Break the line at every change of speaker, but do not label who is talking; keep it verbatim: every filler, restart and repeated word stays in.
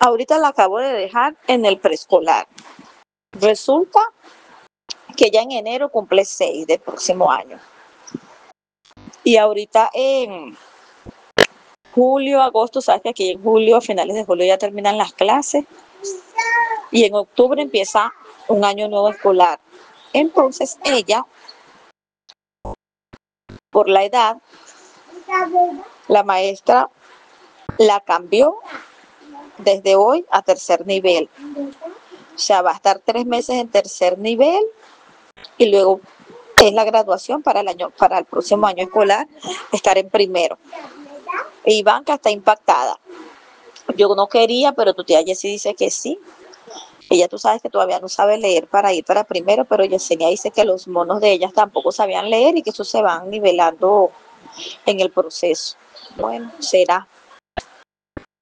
Ahorita la acabo de dejar en el preescolar. Resulta que ya en enero cumple seis del próximo año. Y ahorita en julio, agosto, sabes que aquí en julio, a finales de julio ya terminan las clases. Y en octubre empieza un año nuevo escolar. Entonces ella, por la edad, la maestra la cambió desde hoy a tercer nivel. O sea, va a estar tres meses en tercer nivel y luego es la graduación para el año, para el próximo año escolar, estar en primero. E Ivanka está impactada. Yo no quería, pero tu tía Jessie dice que sí. Ella, tú sabes que todavía no sabe leer para ir para primero, pero Yesenia dice que los monos de ellas tampoco sabían leer y que eso se van nivelando en el proceso. Bueno, será.